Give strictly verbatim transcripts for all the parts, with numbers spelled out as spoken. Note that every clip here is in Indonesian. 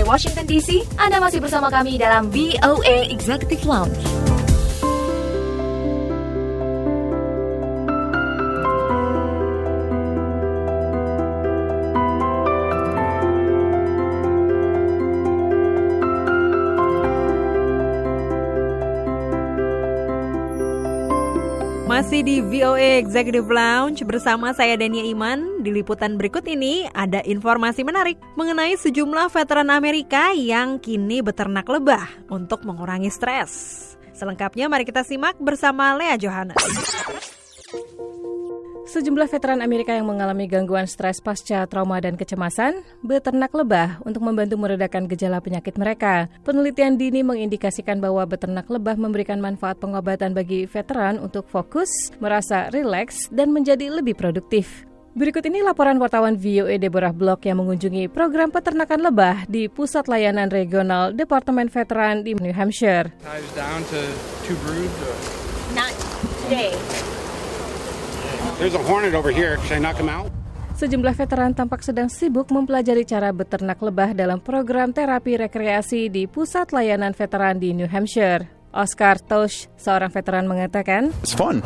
Washington D C. Anda masih bersama kami dalam V O A Executive Lounge. Masih di V O A Executive Lounge bersama saya Dania Iman. Di liputan berikut ini ada informasi menarik mengenai sejumlah veteran Amerika yang kini beternak lebah untuk mengurangi stres. Selengkapnya mari kita simak bersama Lea Johannes. Sejumlah veteran Amerika yang mengalami gangguan stres pasca trauma dan kecemasan beternak lebah untuk membantu meredakan gejala penyakit mereka. Penelitian dini mengindikasikan bahwa beternak lebah memberikan manfaat pengobatan bagi veteran untuk fokus, merasa rileks, dan menjadi lebih produktif. Berikut ini laporan wartawan V O A Deborah Block yang mengunjungi program peternakan lebah di Pusat Layanan Regional Departemen Veteran di New Hampshire. Not today. There's a hornet over here. Should I knock him out? Sejumlah veteran tampak sedang sibuk mempelajari cara beternak lebah dalam program terapi rekreasi di Pusat Layanan Veteran di New Hampshire. Oscar Tosh, seorang veteran mengatakan, It's fun.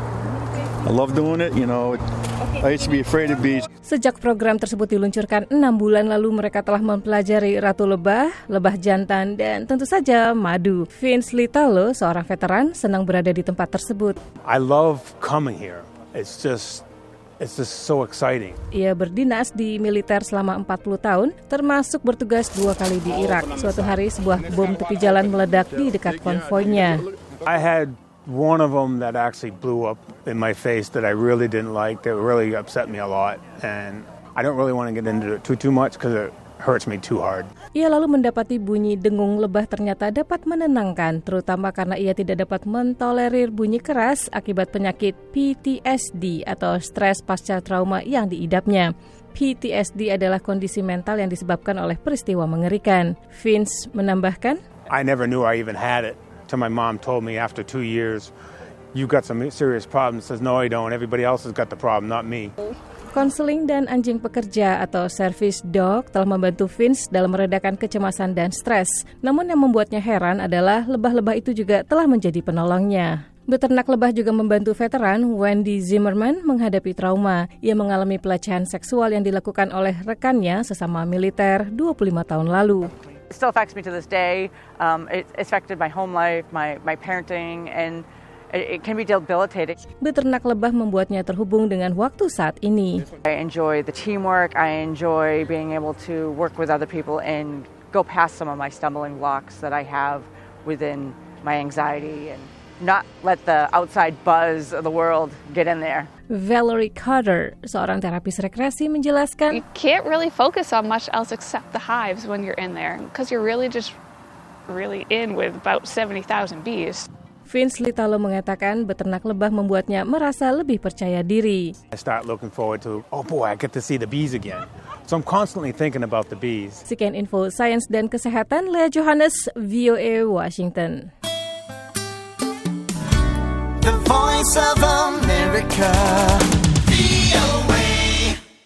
I love doing it, you know. I used to be afraid of bees. Sejak program tersebut diluncurkan enam bulan lalu, mereka telah mempelajari ratu lebah, lebah jantan, dan tentu saja madu. Vince Litalo, seorang veteran, senang berada di tempat tersebut. I love coming here. It's just, it's just so exciting. Ia berdinas di militer selama empat puluh tahun, termasuk bertugas dua kali di Irak. Suatu hari, sebuah bom tepi jalan meledak di dekat konvoinya. I had one of them that actually blew up in my face that I really didn't like, that really upset me a lot. And I don't really want to get into it too, too much because it hurts me too hard. Ia lalu mendapati bunyi dengung lebah ternyata dapat menenangkan, terutama karena ia tidak dapat mentolerir bunyi keras akibat penyakit P T S D atau stres pasca trauma yang diidapnya. P T S D adalah kondisi mental yang disebabkan oleh peristiwa mengerikan. Vince menambahkan, I never knew I even had it till my mom told me after two years, you got some serious problems. Says, no, I don't. Everybody else has got the problem, not me. Konseling dan anjing pekerja atau service dog telah membantu Vince dalam meredakan kecemasan dan stres. Namun yang membuatnya heran adalah lebah-lebah itu juga telah menjadi penolongnya. Beternak lebah juga membantu veteran Wendy Zimmerman menghadapi trauma. Ia mengalami pelecehan seksual yang dilakukan oleh rekannya sesama militer dua puluh lima tahun lalu. It still affects me to this day. Um, it affected my home life, my, my parenting, and it can be debilitating. Beternak lebah membuatnya terhubung dengan waktu saat ini. I enjoy the teamwork. I enjoy being able to work with other people and go past some of my stumbling blocks that I have within my anxiety and not let the outside buzz of the world get in there. Valerie Carter, seorang terapis rekreasi, menjelaskan, You can't really focus on much else except the hives when you're in there because you're really just really in with about seventy thousand bees. Vince Litalo mengatakan beternak lebah membuatnya merasa lebih percaya diri. I start looking forward to, oh boy, I get to see the bees again. So I'm constantly thinking about the bees. Sekian info sains dan kesehatan, Lea Johannes, V O A Washington. The Voice of America, V O A.